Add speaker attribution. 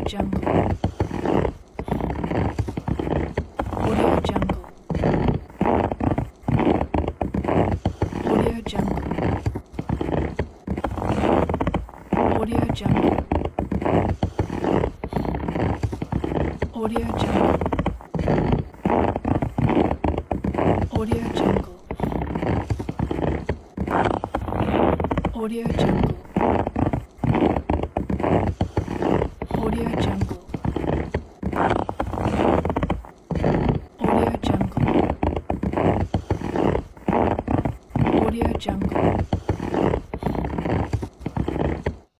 Speaker 1: Jungle. Audio Jungle. Audio Jungle. Audio Jungle. Audio Jungle. Audio Jungle. Audio Jungle. Audio Jungle.